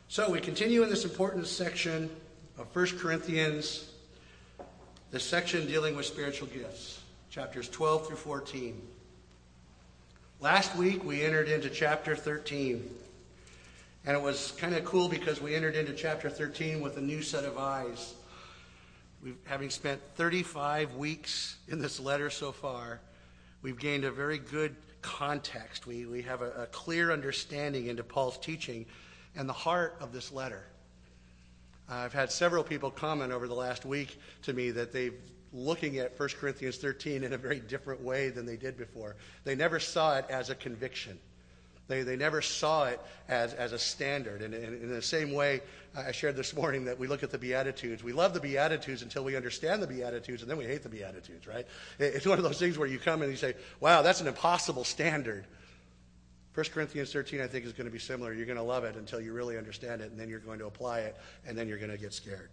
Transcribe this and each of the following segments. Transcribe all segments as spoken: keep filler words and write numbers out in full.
So we continue in this important section of First Corinthians, this section dealing with spiritual gifts, chapters twelve through fourteen. Last week we entered into chapter thirteen, and it was kind of cool because we entered into chapter thirteen with a new set of eyes. We've, having spent thirty-five weeks in this letter so far, we've gained a very good context. We, we have a, a clear understanding into Paul's teaching and the heart of this letter. Uh, I've had several people comment over the last week to me that they've looking at First Corinthians thirteen in a very different way than they did before. They never saw it as a conviction. They they never saw it as, as a standard. And in, in the same way, I shared this morning that we look at the Beatitudes. We love the Beatitudes until we understand the Beatitudes, and then we hate the Beatitudes, right? It's one of those things where you come and you say, wow, that's an impossible standard. First Corinthians thirteen, I think, is going to be similar. You're going to love it until you really understand it, and then you're going to apply it, and then you're going to get scared.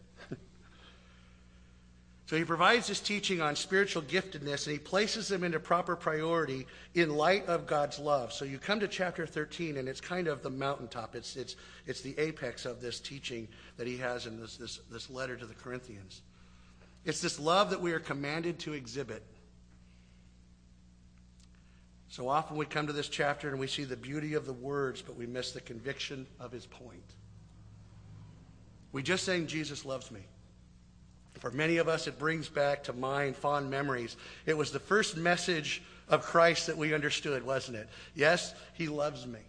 So he provides this teaching on spiritual giftedness, and he places them into proper priority in light of God's love. So you come to chapter thirteen, and it's kind of the mountaintop. It's it's it's the apex of this teaching that he has in this this, this letter to the Corinthians. It's this love that we are commanded to exhibit. So often we come to this chapter and we see the beauty of the words, but we miss the conviction of his point. We just sang, Jesus loves me. For many of us, it brings back to mind fond memories. It was the first message of Christ that we understood, wasn't it? Yes, he loves me.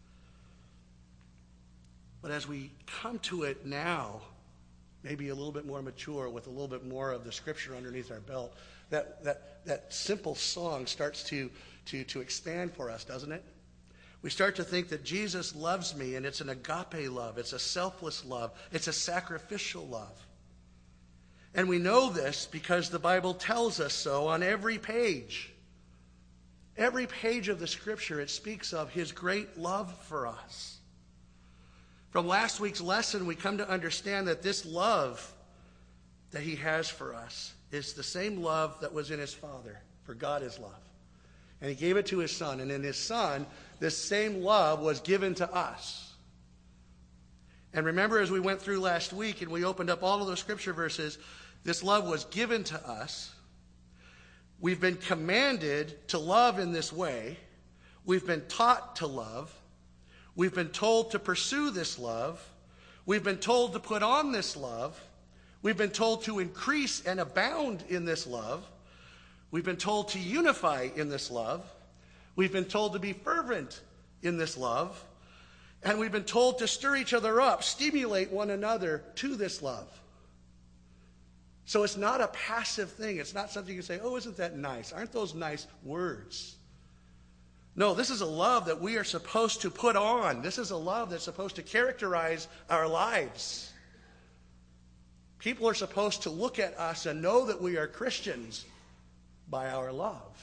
But as we come to it now, maybe a little bit more mature, with a little bit more of the scripture underneath our belt, that that that simple song starts to, to, to expand for us, doesn't it? We start to think that Jesus loves me, and it's an agape love. It's a selfless love. It's a sacrificial love. And we know this because the Bible tells us so on every page. Every page of the scripture, it speaks of his great love for us. From last week's lesson, we come to understand that this love that he has for us is the same love that was in his Father, for God is love. And he gave it to his Son, and in his Son, this same love was given to us. And remember, as we went through last week and we opened up all of those scripture verses, this love was given to us. We've been commanded to love in this way. We've been taught to love. We've been told to pursue this love. We've been told to put on this love. We've been told to increase and abound in this love. We've been told to unify in this love. We've been told to be fervent in this love. And we've been told to stir each other up, stimulate one another to this love. So it's not a passive thing. It's not something you say, oh, isn't that nice? Aren't those nice words? No, this is a love that we are supposed to put on. This is a love that's supposed to characterize our lives. People are supposed to look at us and know that we are Christians by our love.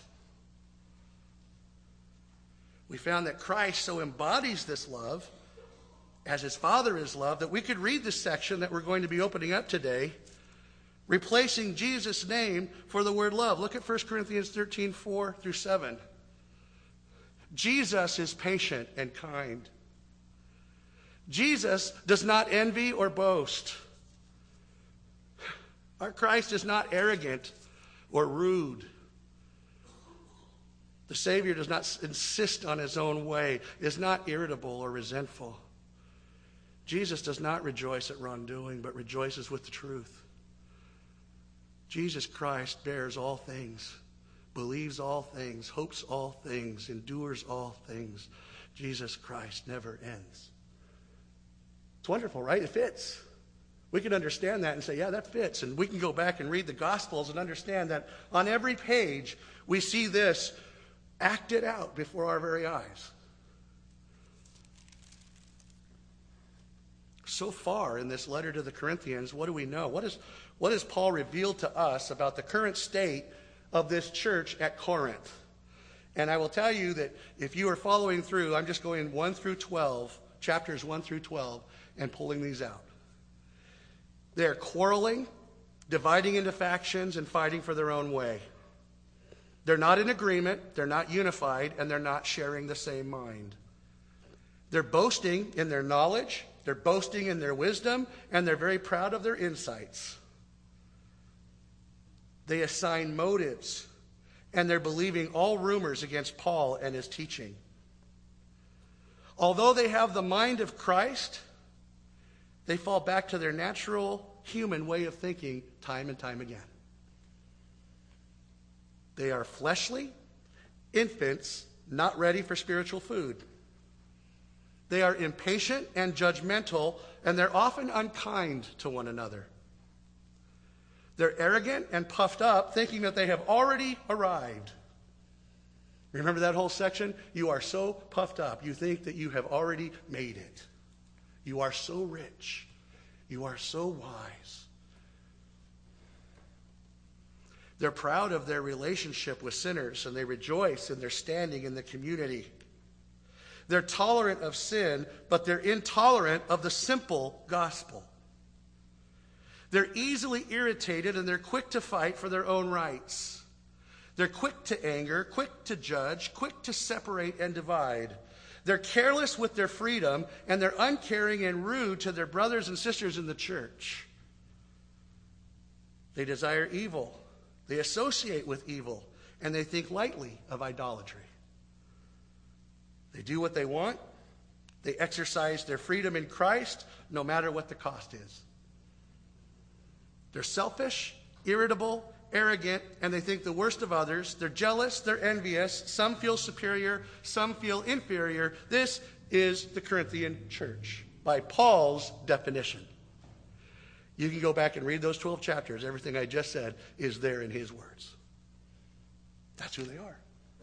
We found that Christ so embodies this love, as his Father is love, that we could read this section that we're going to be opening up today, replacing Jesus' name for the word love. Look at First Corinthians thirteen, four through seven. Jesus is patient and kind. Jesus does not envy or boast. Our Christ is not arrogant or rude. The Savior does not insist on his own way, is not irritable or resentful. Jesus does not rejoice at wrongdoing, but rejoices with the truth. Jesus Christ bears all things, believes all things, hopes all things, endures all things. Jesus Christ never ends. It's wonderful, right? It fits. We can understand that and say, yeah, that fits. And we can go back and read the Gospels and understand that on every page we see this acted out before our very eyes. So far in this letter to the Corinthians, what do we know? What is, what has Paul revealed to us about the current state of this church at Corinth? And I will tell you that if you are following through, I'm just going one through twelve, chapters one through twelve, and pulling these out. They're quarreling, dividing into factions, and fighting for their own way. They're not in agreement, they're not unified, and they're not sharing the same mind. They're boasting in their knowledge They're boasting in their wisdom, and they're very proud of their insights. They assign motives, and they're believing all rumors against Paul and his teaching. Although they have the mind of Christ, they fall back to their natural human way of thinking time and time again. They are fleshly infants, not ready for spiritual food. They are impatient and judgmental, and they're often unkind to one another. They're arrogant and puffed up, thinking that they have already arrived. Remember that whole section? You are so puffed up, you think that you have already made it. You are so rich. You are so wise. They're proud of their relationship with sinners, and they rejoice in their standing in the community. They're tolerant of sin, but they're intolerant of the simple gospel. They're easily irritated, and they're quick to fight for their own rights. They're quick to anger, quick to judge, quick to separate and divide. They're careless with their freedom, and they're uncaring and rude to their brothers and sisters in the church. They desire evil. They associate with evil, and they think lightly of idolatry. They do what they want. They exercise their freedom in Christ, no matter what the cost is. They're selfish, irritable, arrogant, and they think the worst of others. They're jealous, they're envious. Some feel superior, some feel inferior. This is the Corinthian church, by Paul's definition. You can go back and read those twelve chapters. Everything I just said is there in his words. That's who they are.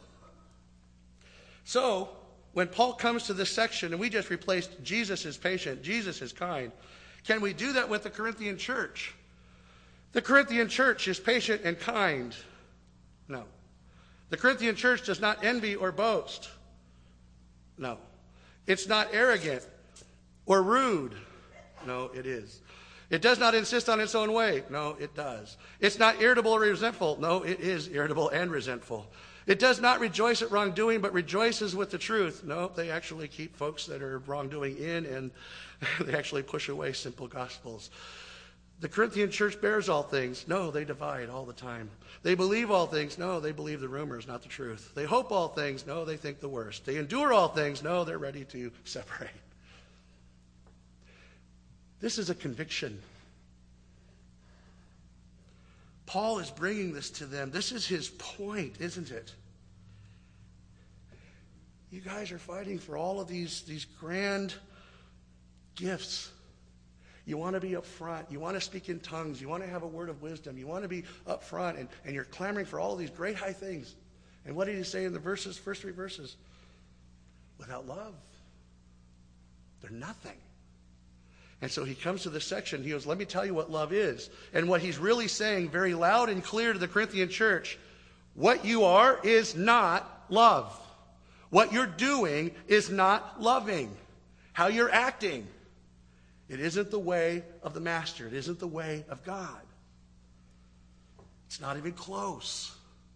So, when Paul comes to this section, and we just replaced Jesus is patient, Jesus is kind, can we do that with the Corinthian church? The Corinthian church is patient and kind. No. The Corinthian church does not envy or boast. No. It's not arrogant or rude. No, it is. It does not insist on its own way. No, it does. It's not irritable or resentful. No, it is irritable and resentful. It does not rejoice at wrongdoing, but rejoices with the truth. No, they actually keep folks that are wrongdoing in, and they actually push away simple gospels. The Corinthian church bears all things. No, they divide all the time. They believe all things. No, they believe the rumors, not the truth. They hope all things. No, they think the worst. They endure all things. No, they're ready to separate. This is a conviction. Paul is bringing this to them. This is his point, isn't it? You guys are fighting for all of these, these grand gifts. You want to be up front. You want to speak in tongues. You want to have a word of wisdom. You want to be up front, and, and you're clamoring for all of these great high things. And what did he say in the verses, first three verses? Without love, they're nothing. And so he comes to this section. He goes, let me tell you what love is. And what he's really saying very loud and clear to the Corinthian church, what you are is not love. What you're doing is not loving. How you're acting. It isn't the way of the master. It isn't the way of God. It's not even close.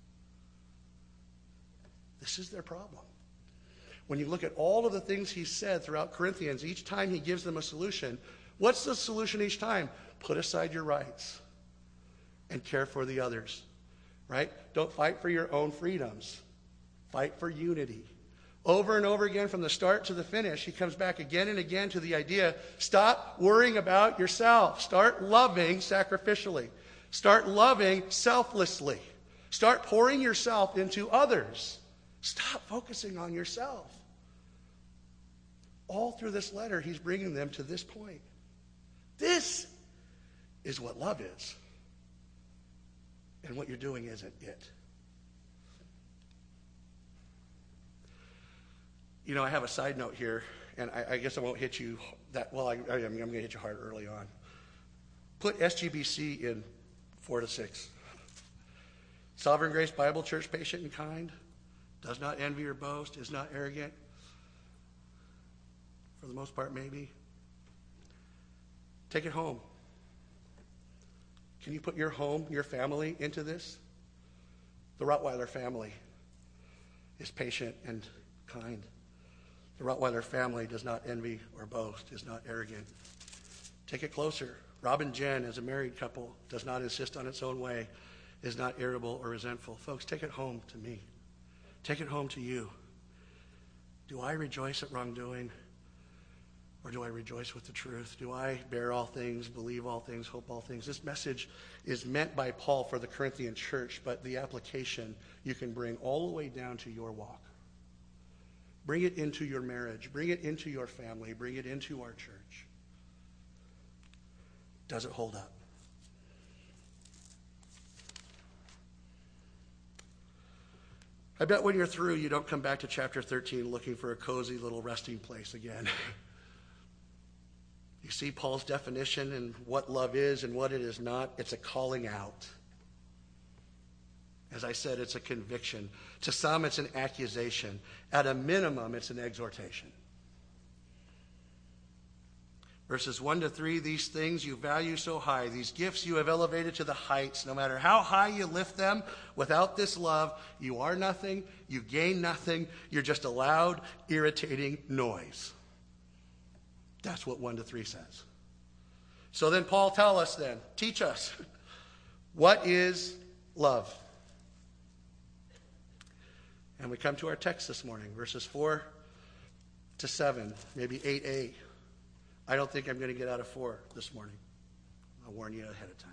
This is their problem. When you look at all of the things he said throughout Corinthians, each time he gives them a solution. What's the solution each time? Put aside your rights and care for the others. Right? Don't fight for your own freedoms. Fight for unity. Over and over again from the start to the finish, he comes back again and again to the idea, stop worrying about yourself. Start loving sacrificially. Start loving selflessly. Start pouring yourself into others. Stop focusing on yourself. All through this letter, he's bringing them to this point. This is what love is. And what you're doing isn't it. You know, I have a side note here, and I, I guess I won't hit you that well. I, I, I'm going to hit you hard early on. Put S G B C in four to six. Sovereign Grace Bible Church, patient and kind, does not envy or boast, is not arrogant. For the most part, maybe. Take it home. Can you put your home, your family into this? The Rottweiler family is patient and kind. The Rottweiler family does not envy or boast, is not arrogant. Take it closer. Rob and Jen, as a married couple, does not insist on its own way, is not irritable or resentful. Folks, take it home to me. Take it home to you. Do I rejoice at wrongdoing, or do I rejoice with the truth? Do I bear all things, believe all things, hope all things? This message is meant by Paul for the Corinthian church, but the application you can bring all the way down to your walk. Bring it into your marriage. Bring it into your family. Bring it into our church. Does it hold up? I bet when you're through, you don't come back to chapter thirteen looking for a cozy little resting place again. You see Paul's definition and what love is and what it is not. It's a calling out. As I said, it's a conviction. To some, it's an accusation. At a minimum, it's an exhortation. Verses one to three, these things you value so high, these gifts you have elevated to the heights. No matter how high you lift them, without this love, you are nothing, you gain nothing, you're just a loud, irritating noise. That's what one to three says. So then Paul, tell us then, teach us, what is love? And we come to our text this morning, verses four to seven, maybe eight a. I don't think I'm going to get out of four this morning. I'll warn you ahead of time.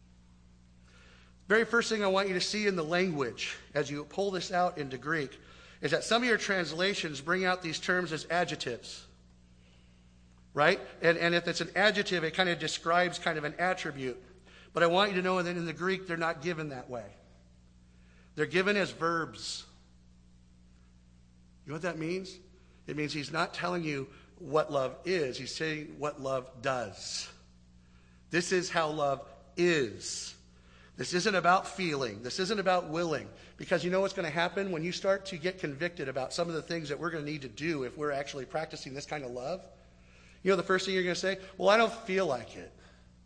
Very first thing I want you to see in the language as you pull this out into Greek is that some of your translations bring out these terms as adjectives. Right? And, and if it's an adjective, it kind of describes kind of an attribute. But I want you to know that in the Greek, they're not given that way. They're given as verbs. You know what that means? It means he's not telling you what love is. He's saying what love does. This is how love is. This isn't about feeling. This isn't about willing. Because you know what's going to happen when you start to get convicted about some of the things that we're going to need to do if we're actually practicing this kind of love? You know the first thing you're going to say? Well, I don't feel like it.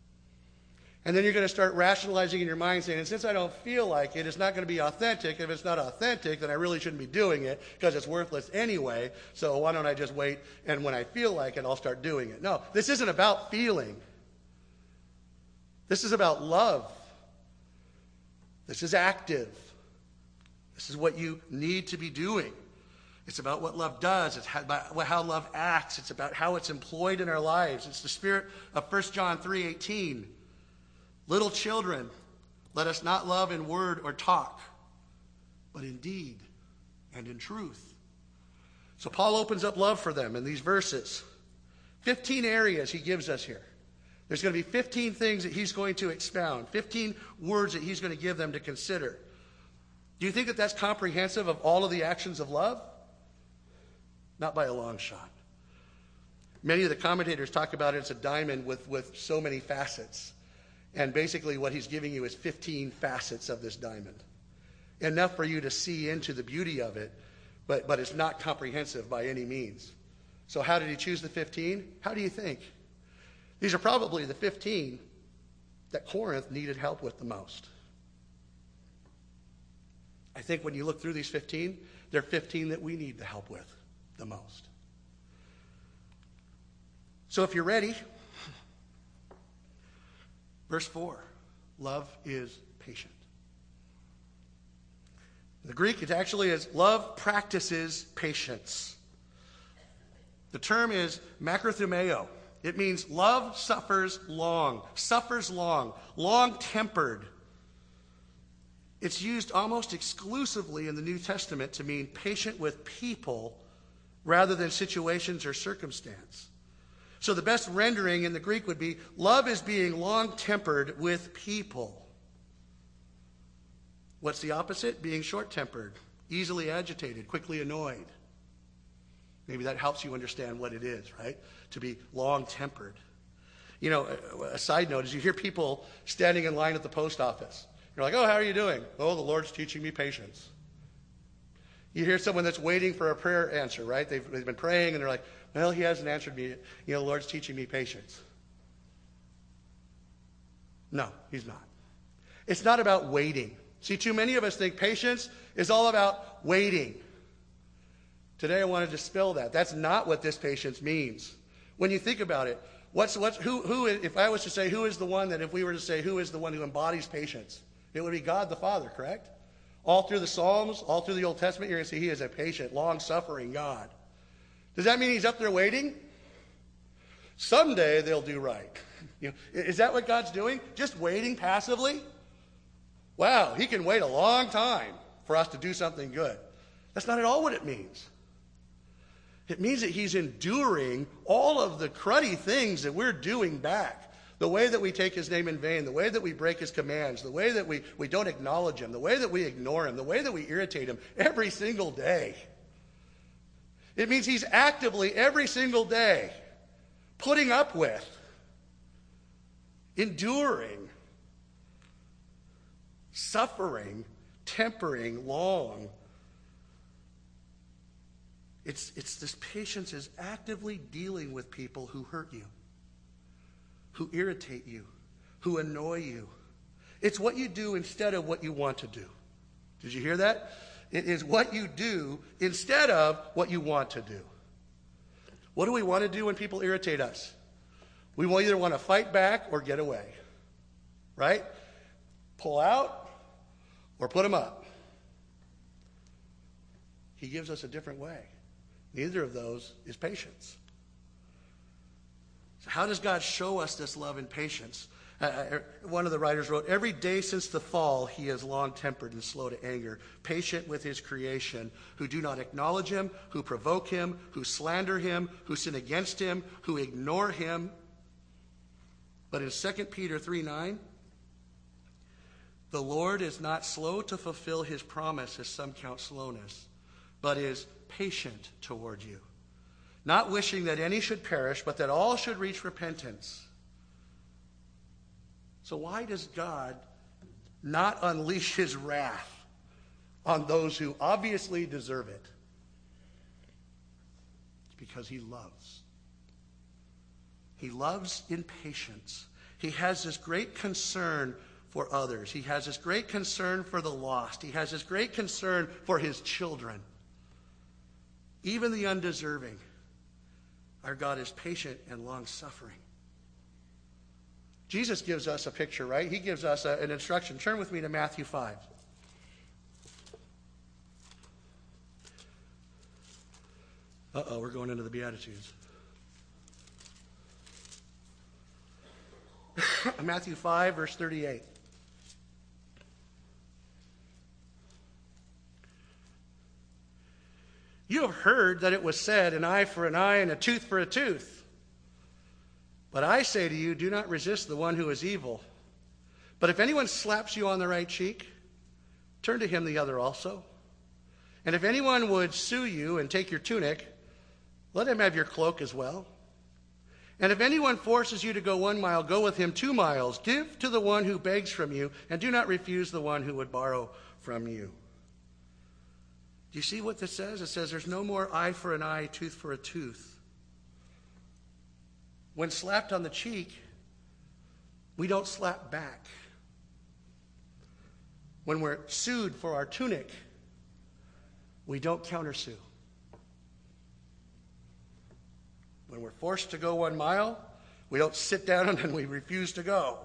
And then you're going to start rationalizing in your mind saying, and since I don't feel like it, it's not going to be authentic. If it's not authentic, then I really shouldn't be doing it because it's worthless anyway. So why don't I just wait, and when I feel like it, I'll start doing it. No, this isn't about feeling. This is about love. This is active. This is what you need to be doing. It's about what love does. It's about how love acts. It's about how it's employed in our lives. It's the spirit of First John three eighteen. Little children, let us not love in word or talk, but in deed and in truth. So Paul opens up love for them in these verses. fifteen areas he gives us here. There's going to be fifteen things that he's going to expound, fifteen words that he's going to give them to consider. Do you think that that's comprehensive of all of the actions of love? Not by a long shot. Many of the commentators talk about it as a diamond with, with so many facets. And basically what he's giving you is fifteen facets of this diamond. Enough for you to see into the beauty of it, but, but it's not comprehensive by any means. So how did he choose the fifteen? How do you think? These are probably the fifteen that Corinth needed help with the most. I think when you look through these fifteen, they're fifteen that we need the help with the most. So if you're ready, verse four, love is patient. In the Greek, it actually is love practices patience. The term is makrothumeo. It means love suffers long, suffers long, long-tempered. It's used almost exclusively in the New Testament to mean patient with people rather than situations or circumstance. So the best rendering in the Greek would be, love is being long-tempered with people. What's the opposite? Being short-tempered, easily agitated, quickly annoyed. Maybe that helps you understand what it is, right? To be long-tempered. You know, a, a side note is you hear people standing in line at the post office. You're like, oh, how are you doing? Oh, the Lord's teaching me patience. You hear someone that's waiting for a prayer answer, right? They've, they've been praying and they're like, well, he hasn't answered me. You know, the Lord's teaching me patience. No, he's not. It's not about waiting. See, too many of us think patience is all about waiting. Today I want to dispel that. That's not what this patience means. When you think about it, what's, what's, who, who, if I was to say who is the one that if we were to say who is the one who embodies patience, it would be God the Father, correct? All through the Psalms, all through the Old Testament, you're going to see he is a patient, long-suffering God. Does that mean he's up there waiting? Someday they'll do right. You know, is that what God's doing? Just waiting passively? Wow, he can wait a long time for us to do something good. That's not at all what it means. It means that he's enduring all of the cruddy things that we're doing back. The way that we take his name in vain, the way that we break his commands, the way that we, we don't acknowledge him, the way that we ignore him, the way that we irritate him every single day. It means he's actively every single day putting up with, enduring, suffering, tempering long. It's, it's this patience is actively dealing with people who hurt you, who irritate you, who annoy you. It's what you do instead of what you want to do. Did you hear that? It is what you do instead of what you want to do. What do we want to do when people irritate us? We will either want to fight back or get away, right? Pull out or put them up. He gives us a different way. Neither of those is patience. So how does God show us this love and patience? Uh, one of the writers wrote, every day since the fall, he is long-tempered and slow to anger, patient with his creation, who do not acknowledge him, who provoke him, who slander him, who sin against him, who ignore him. But in Second Peter three nine, the Lord is not slow to fulfill his promise, as some count slowness, but is patient toward you, not wishing that any should perish, but that all should reach repentance. So why does God not unleash his wrath on those who obviously deserve it? It's because he loves. He loves in patience. He has this great concern for others. He has this great concern for the lost. He has this great concern for his children, even the undeserving. Our God is patient and long-suffering. Jesus gives us a picture, right? He gives us a, an instruction. Turn with me to Matthew five. Uh-oh, we're going into the Beatitudes. Matthew five, verse thirty-eight. You have heard that it was said, an eye for an eye and a tooth for a tooth. But I say to you, do not resist the one who is evil. But if anyone slaps you on the right cheek, turn to him the other also. And if anyone would sue you and take your tunic, let him have your cloak as well. And if anyone forces you to go one mile, go with him two miles. Give to the one who begs from you, and do not refuse the one who would borrow from you. Do you see what this says? It says there's no more eye for an eye, tooth for a tooth. When slapped on the cheek, we don't slap back. When we're sued for our tunic, we don't countersue. When we're forced to go one mile, we don't sit down and then we refuse to go.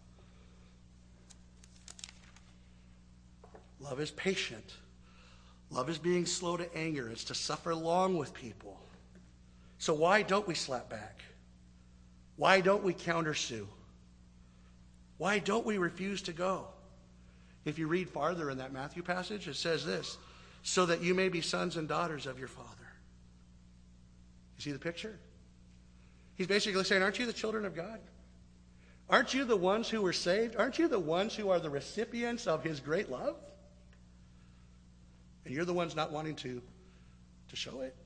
Love is patient. Love is being slow to anger. It's to suffer long with people. So why don't we slap back? Why don't we countersue? Why don't we refuse to go? If you read farther in that Matthew passage, it says this, so that you may be sons and daughters of your Father. You see the picture? He's basically saying, aren't you the children of God? Aren't you the ones who were saved? Aren't you the ones who are the recipients of his great love? And you're the ones not wanting to, to show it.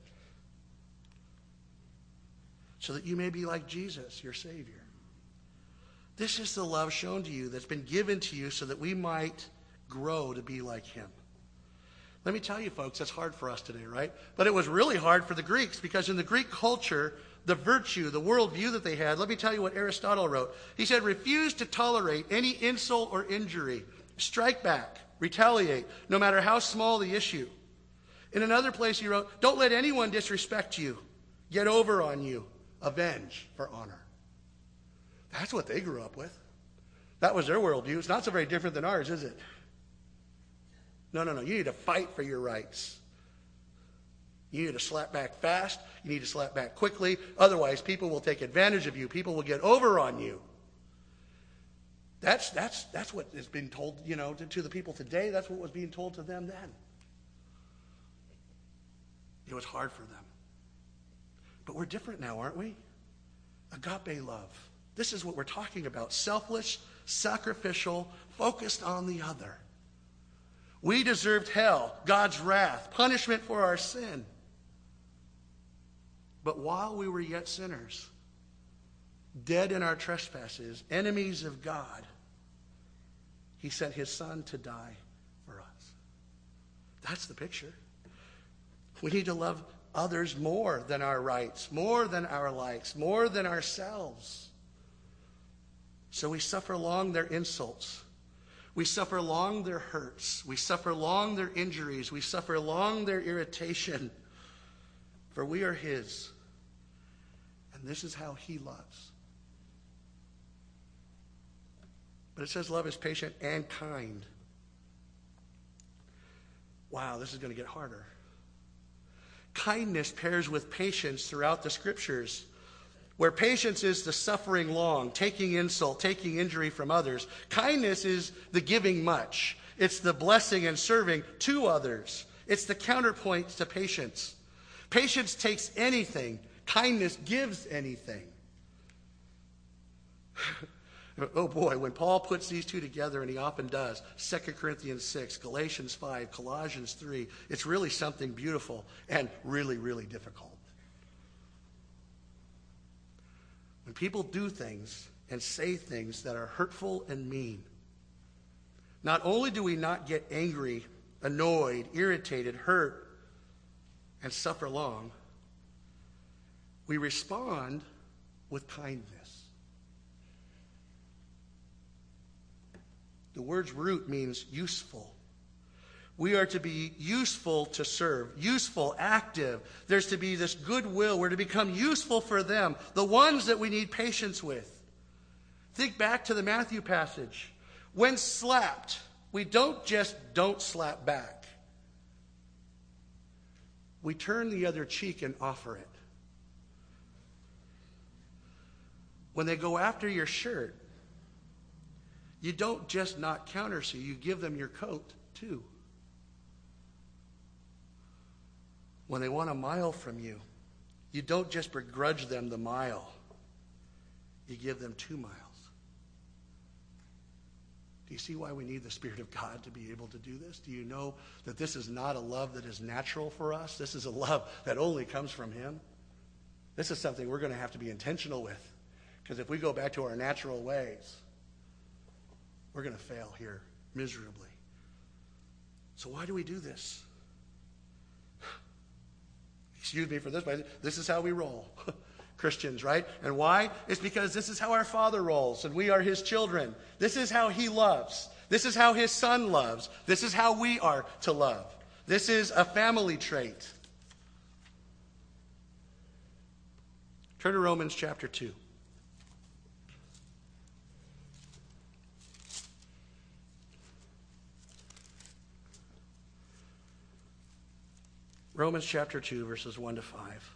So that you may be like Jesus, your Savior. This is the love shown to you that's been given to you so that we might grow to be like him. Let me tell you, folks, that's hard for us today, right? But it was really hard for the Greeks because in the Greek culture, the virtue, the worldview that they had, let me tell you what Aristotle wrote. He said, refuse to tolerate any insult or injury. Strike back, retaliate, no matter how small the issue. In another place he wrote, don't let anyone disrespect you, get over on you, avenge for honor. That's what they grew up with. That was their worldview. It's not so very different than ours, is it? No, no, no. You need to fight for your rights. You need to slap back fast. You need to slap back quickly. Otherwise, people will take advantage of you. People will get over on you. That's, that's, that's what is being told, you know, to, to the people today. That's what was being told to them then. It was hard for them. But we're different now, aren't we? Agape love. This is what we're talking about. Selfless, sacrificial, focused on the other. We deserved hell, God's wrath, punishment for our sin. But while we were yet sinners, dead in our trespasses, enemies of God, he sent his son to die for us. That's the picture. We need to love others more than our rights, more than our likes, more than ourselves. So we suffer long their insults. We suffer long their hurts. We suffer long their injuries. We suffer long their irritation. For we are his. And this is how he loves. But it says love is patient and kind. Wow, this is going to get harder. Kindness pairs with patience throughout the scriptures, where patience is the suffering long, taking insult, taking injury from others. Kindness is the giving much. It's the blessing and serving to others. It's the counterpoint to patience. Patience takes anything. Kindness gives anything. Oh boy, when Paul puts these two together, and he often does, Second Corinthians six, Galatians five, Colossians three, it's really something beautiful and really, really difficult. When people do things and say things that are hurtful and mean, not only do we not get angry, annoyed, irritated, hurt, and suffer long, we respond with kindness. The word's root means useful. We are to be useful to serve, useful, active. There's to be this goodwill. We're to become useful for them, the ones that we need patience with. Think back to the Matthew passage. When slapped, we don't just don't slap back. We turn the other cheek and offer it. When they go after your shirt, you don't just not countersue, you give them your coat too. When they want a mile from you, you don't just begrudge them the mile, you give them two miles. Do you see why we need the Spirit of God to be able to do this? Do you know that this is not a love that is natural for us? This is a love that only comes from him. This is something we're going to have to be intentional with. Because if we go back to our natural ways, we're going to fail here miserably. So why do we do this? Excuse me for this, but this is how we roll. Christians, right? And why? It's because this is how our Father rolls, and we are his children. This is how he loves. This is how his Son loves. This is how we are to love. This is a family trait. Turn to Romans chapter two. Romans chapter two, verses one to five.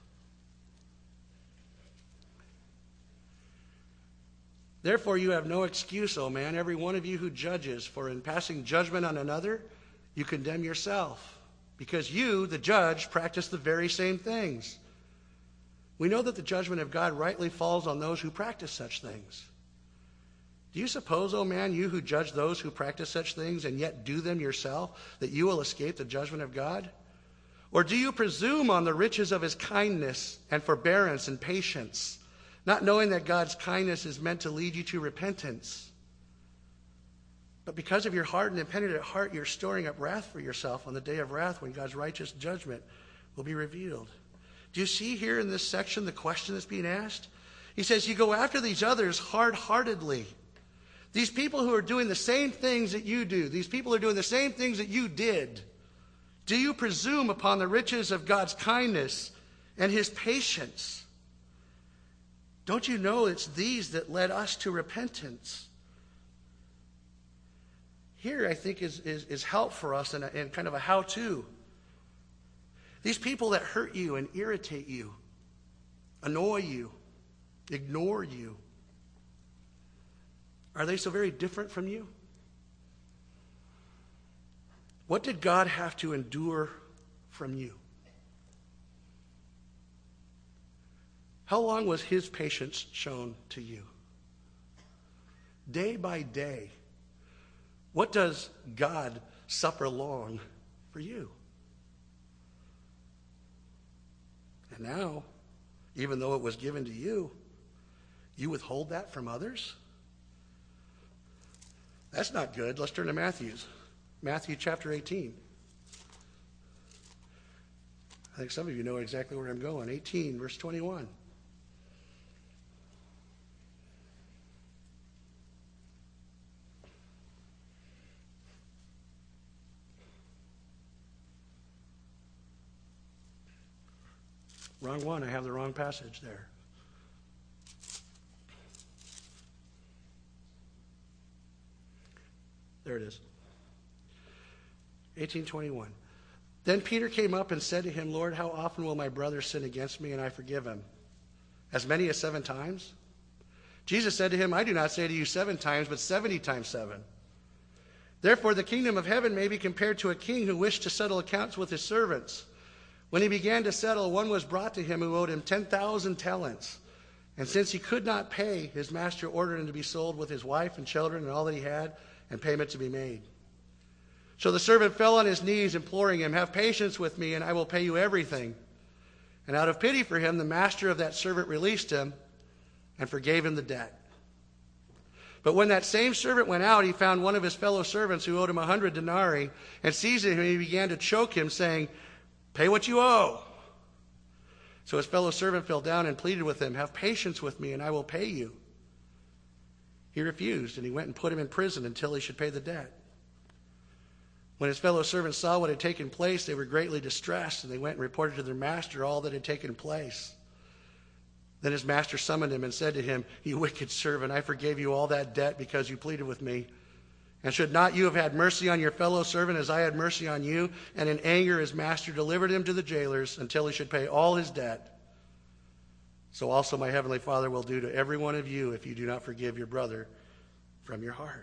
Therefore you have no excuse, O man, every one of you who judges, for in passing judgment on another, you condemn yourself, because you, the judge, practice the very same things. We know that the judgment of God rightly falls on those who practice such things. Do you suppose, O man, you who judge those who practice such things and yet do them yourself, that you will escape the judgment of God? Or do you presume on the riches of his kindness and forbearance and patience, not knowing that God's kindness is meant to lead you to repentance? But because of your hardened and impenitent heart, you're storing up wrath for yourself on the day of wrath when God's righteous judgment will be revealed. Do you see here in this section the question that's being asked? He says, you go after these others hard-heartedly. These people who are doing the same things that you do, these people who are doing the same things that you did. Do you presume upon the riches of God's kindness and his patience? Don't you know it's these that led us to repentance? Here, I think, is, is, is help for us and, and kind of a how-to. These people that hurt you and irritate you, annoy you, ignore you, are they so very different from you? What did God have to endure from you? How long was his patience shown to you? Day by day, what does God suffer long for you? And now, even though it was given to you, you withhold that from others? That's not good. Let's turn to Matthew's. Matthew chapter eighteen. I think some of you know exactly where I'm going. eighteen, verse twenty-one. Wrong one. I have the wrong passage there. There it is. eighteen twenty-one. Then Peter came up and said to him, Lord, how often will my brother sin against me and I forgive him? As many as seven times? Jesus said to him, I do not say to you seven times, but seventy times seven. Therefore the kingdom of heaven may be compared to a king who wished to settle accounts with his servants. When he began to settle, one was brought to him who owed him ten thousand talents. And since he could not pay, his master ordered him to be sold with his wife and children and all that he had, and payment to be made. So the servant fell on his knees, imploring him, have patience with me, and I will pay you everything. And out of pity for him, the master of that servant released him and forgave him the debt. But when that same servant went out, he found one of his fellow servants who owed him a hundred denarii, and seizing him, he began to choke him, saying, pay what you owe. So his fellow servant fell down and pleaded with him, have patience with me, and I will pay you. He refused, and he went and put him in prison until he should pay the debt. When his fellow servants saw what had taken place, they were greatly distressed, and they went and reported to their master all that had taken place. Then his master summoned him and said to him, you wicked servant, I forgave you all that debt because you pleaded with me. And should not you have had mercy on your fellow servant as I had mercy on you? And in anger his master delivered him to the jailers until he should pay all his debt. So also my heavenly Father will do to every one of you if you do not forgive your brother from your heart.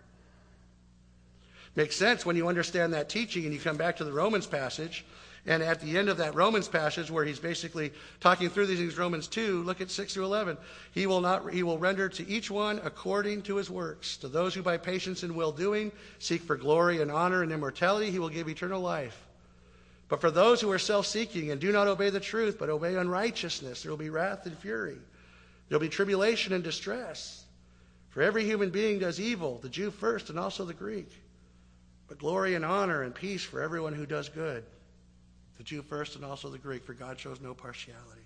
Makes sense when you understand that teaching and you come back to the Romans passage. And at the end of that Romans passage where he's basically talking through these things, Romans two, look at six through eleven. He will not, he will render to each one according to his works. To those who by patience and well-doing seek for glory and honor and immortality, he will give eternal life. But for those who are self-seeking and do not obey the truth, but obey unrighteousness, there will be wrath and fury. There will be tribulation and distress. For every human being does evil, the Jew first and also the Greek. But glory and honor and peace for everyone who does good. The Jew first and also the Greek, for God shows no partiality.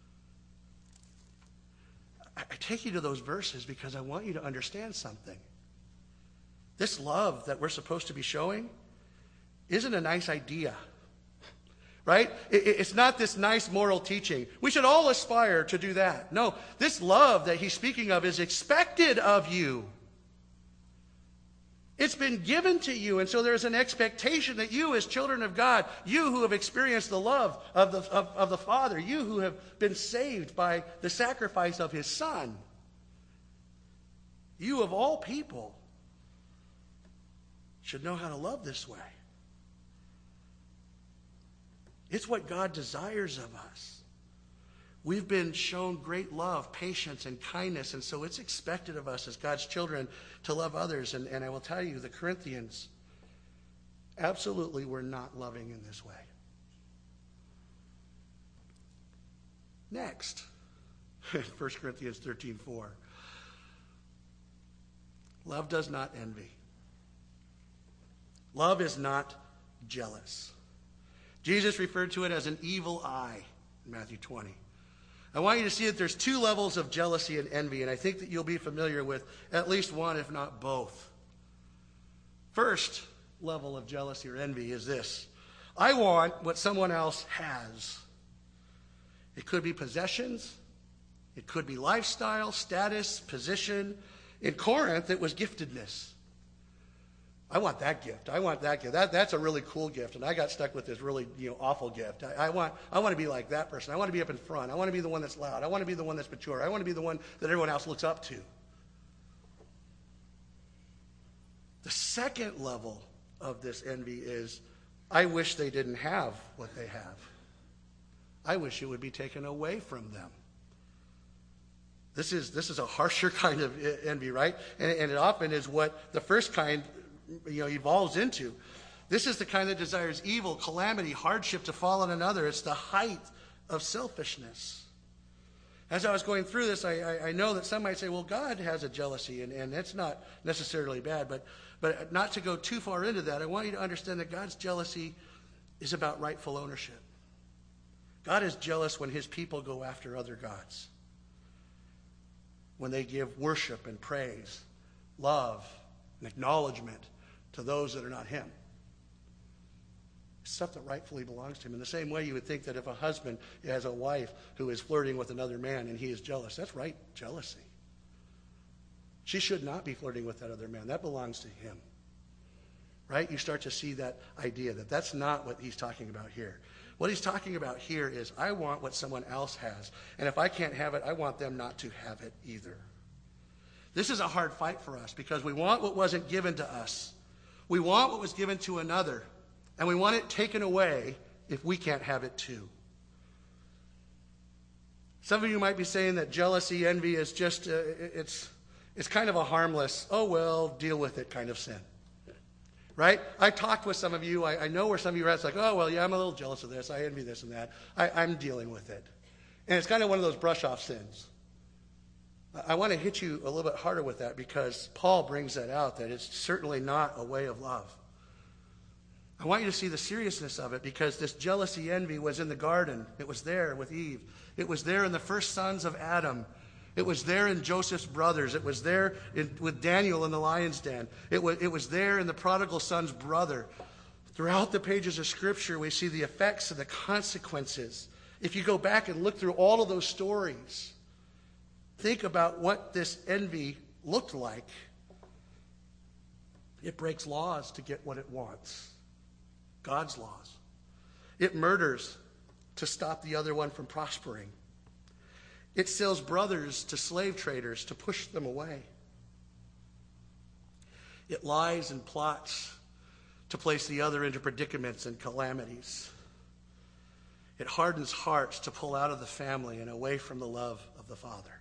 I, I take you to those verses because I want you to understand something. This love that we're supposed to be showing isn't a nice idea, right? It, it's not this nice moral teaching. We should all aspire to do that. No, this love that he's speaking of is expected of you. It's been given to you, and so there's an expectation that you as children of God, you who have experienced the love of the, of, of the Father, you who have been saved by the sacrifice of his Son, you of all people should know how to love this way. It's what God desires of us. We've been shown great love, patience, and kindness, and so it's expected of us as God's children to love others. And, and I will tell you, the Corinthians absolutely were not loving in this way. Next, First Corinthians thirteen four. Love does not envy. Love is not jealous. Jesus referred to it as an evil eye in Matthew twenty. I want you to see that there's two levels of jealousy and envy, and I think that you'll be familiar with at least one, if not both. First level of jealousy or envy is this. I want what someone else has. It could be possessions. It could be lifestyle, status, position. In Corinth, it was giftedness. I want that gift. I want that gift. That, that's a really cool gift. And I got stuck with this really you know, awful gift. I, I, want, I want to be like that person. I want to be up in front. I want to be the one that's loud. I want to be the one that's mature. I want to be the one that everyone else looks up to. The second level of this envy is, I wish they didn't have what they have. I wish it would be taken away from them. This is, this is a harsher kind of envy, right? And, and it often is what the first kind you know, evolves into. This is the kind that desires evil, calamity, hardship to fall on another. It's the height of selfishness. As I was going through this, I, I, I know that some might say, well, God has a jealousy, and, and it's not necessarily bad. But, but not to go too far into that, I want you to understand that God's jealousy is about rightful ownership. God is jealous when his people go after other gods, when they give worship and praise, love and acknowledgement to those that are not him. It's stuff that rightfully belongs to him. In the same way, you would think that if a husband has a wife who is flirting with another man and he is jealous, that's right jealousy. She should not be flirting with that other man. That belongs to him. Right? You start to see that idea that that's not what he's talking about here. What he's talking about here is, I want what someone else has. And if I can't have it, I want them not to have it either. This is a hard fight for us because we want what wasn't given to us. We want what was given to another. And we want it taken away if we can't have it too. Some of you might be saying that jealousy, envy is just, uh, it's, it's kind of a harmless, oh well, deal with it kind of sin. Right? I talked with some of you. I, I know where some of you are at. It's like, oh, well, yeah, I'm a little jealous of this. I envy this and that. I, I'm dealing with it. And it's kind of one of those brush-off sins. I, I want to hit you a little bit harder with that because Paul brings that out, that it's certainly not a way of love. I want you to see the seriousness of it because this jealousy, envy was in the garden. It was there with Eve. It was there in the first sons of Adam. It was there in Joseph's brothers. It was there in, with Daniel in the lion's den. It was, it was there in the prodigal son's brother. Throughout the pages of Scripture, we see the effects and the consequences. If you go back and look through all of those stories, think about what this envy looked like. It breaks laws to get what it wants. God's laws. It murders to stop the other one from prospering. It sells brothers to slave traders to push them away. It lies and plots to place the other into predicaments and calamities. It hardens hearts to pull out of the family and away from the love of the Father.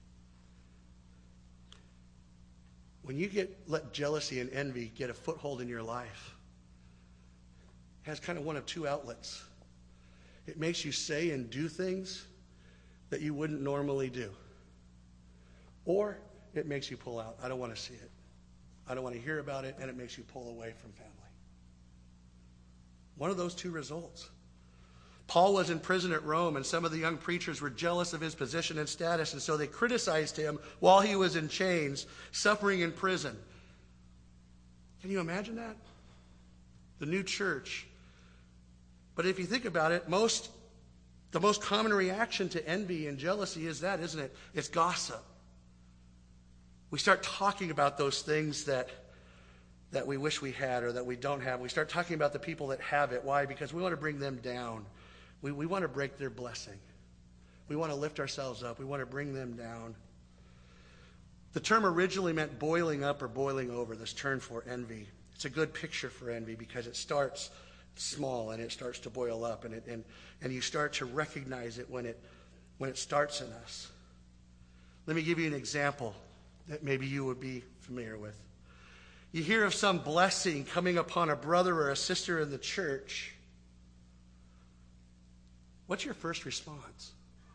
When you get let jealousy and envy get a foothold in your life, it has kind of one of two outlets. It makes you say and do things that you wouldn't normally do. Or it makes you pull out. I don't want to see it. I don't want to hear about it, and it makes you pull away from family. One of those two results. Paul was in prison at Rome, and some of the young preachers were jealous of his position and status, and so they criticized him while he was in chains, suffering in prison. Can you imagine that? The new church. But if you think about it, most The most common reaction to envy and jealousy is that, isn't it? It's gossip. We start talking about those things that, that we wish we had or that we don't have. We start talking about the people that have it. Why? Because we want to bring them down. We, we want to break their blessing. We want to lift ourselves up. We want to bring them down. The term originally meant boiling up or boiling over, this term for envy. It's a good picture for envy because it starts small and it starts to boil up, and it and and you start to recognize it when it when it starts in us. Let me give you an example that maybe you would be familiar with. You hear of some blessing coming upon a brother or a sister in the church. What's your first response?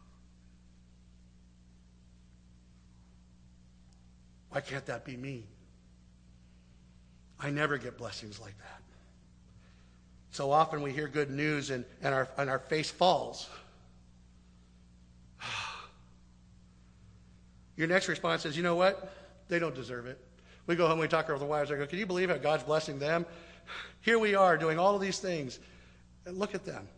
Why can't that be me? I never get blessings like that. So often we hear good news and, and, our, and our face falls. Your next response is, you know what? They don't deserve it. We go home, we talk to the wives, I go, can you believe how God's blessing them? Here we are doing all of these things, And look at them.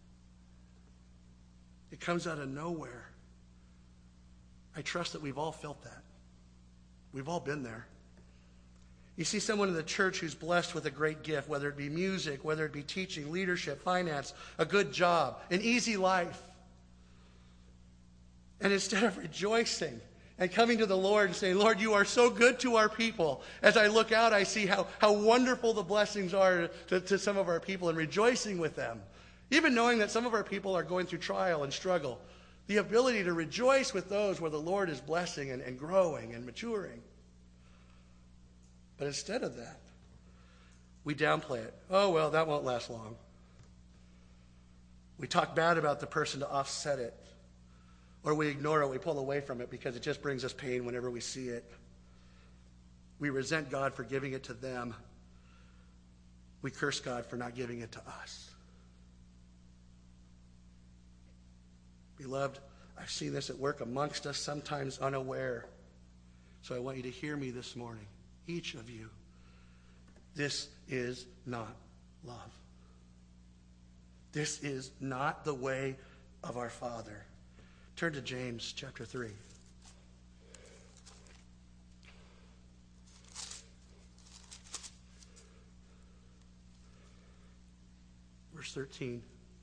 It comes out of nowhere. I trust that we've all felt that. We've all been there. You see someone in the church who's blessed with a great gift, whether it be music, whether it be teaching, leadership, finance, a good job, an easy life. And instead of rejoicing and coming to the Lord and saying, Lord, you are so good to our people. As I look out, I see how, how wonderful the blessings are to, to some of our people and rejoicing with them. Even knowing that some of our people are going through trial and struggle. The ability to rejoice with those where the Lord is blessing and, and growing and maturing. But instead of that, we downplay it. Oh, well, that won't last long. We talk bad about the person to offset it. Or we ignore it, we pull away from it because it just brings us pain whenever we see it. We resent God for giving it to them. We curse God for not giving it to us. Beloved, I've seen this at work amongst us, sometimes unaware. So I want you to hear me this morning, each of you. This is not love. This is not the way of our Father. Turn to James chapter three. Verse thirteen.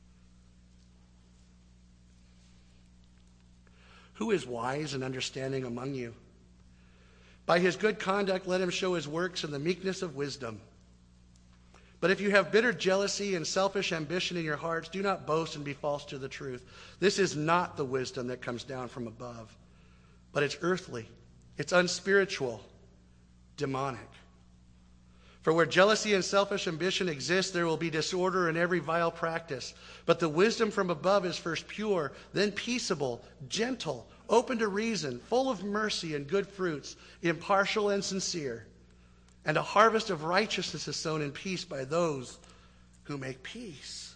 Who is wise and understanding among you? By his good conduct, let him show his works in the meekness of wisdom. But if you have bitter jealousy and selfish ambition in your hearts, do not boast and be false to the truth. This is not the wisdom that comes down from above, but it's earthly, it's unspiritual, demonic. For where jealousy and selfish ambition exist, there will be disorder in every vile practice. But the wisdom from above is first pure, then peaceable, gentle, open to reason, full of mercy and good fruits, impartial and sincere. And a harvest of righteousness is sown in peace by those who make peace.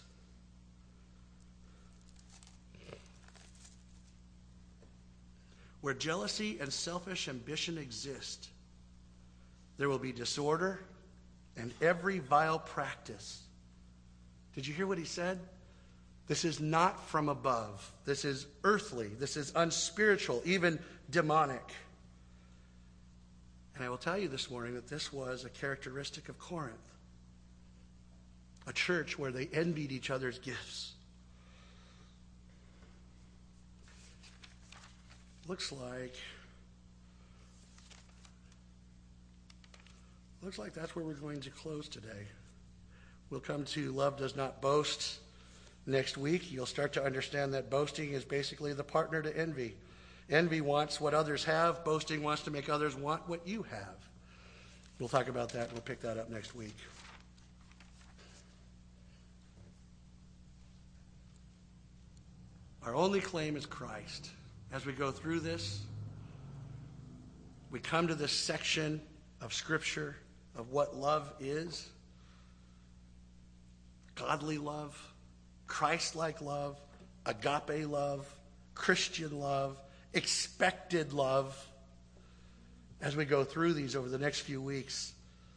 Where jealousy and selfish ambition exist, there will be disorder and every vile practice. Did you hear what he said? This is not from above. This is earthly. This is unspiritual, even demonic. And I will tell you this morning that this was a characteristic of Corinth. A church where they envied each other's gifts. Looks like, looks like that's where we're going to close today. We'll come to Love Does Not Boast next week. You'll start to understand that boasting is basically the partner to envy. Envy wants what others have. Boasting wants to make others want what you have. We'll talk about that. We'll pick that up next week. Our only claim is Christ. As we go through this, we come to this section of Scripture of what love is. Godly love, Christ-like love, agape love, Christian love, expected love. As we go through these over the next few weeks,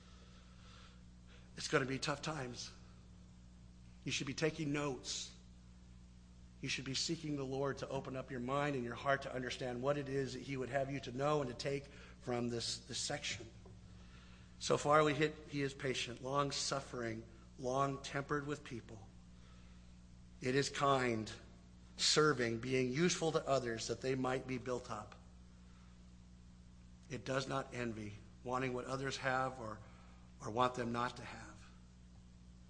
it's going to be tough times. You should be taking notes. You should be seeking the Lord to open up your mind and your heart to understand what it is that he would have you to know and to take from this, this section. So far we hit, he is patient, long-suffering, long-tempered with people. It is kind, serving, being useful to others that they might be built up. It does not envy, wanting what others have or, or want them not to have.